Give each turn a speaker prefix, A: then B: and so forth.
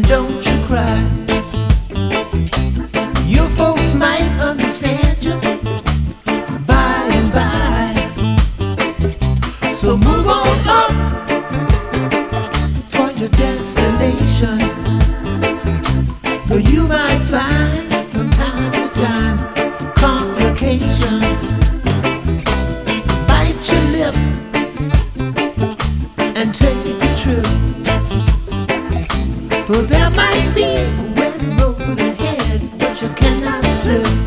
A: don't you cry. Your folks might understand you by and by. So move on up towards your destination, though you might find from time to time complications. Bite your lip and take a trip, though there might be a wet road ahead, but you cannot slip.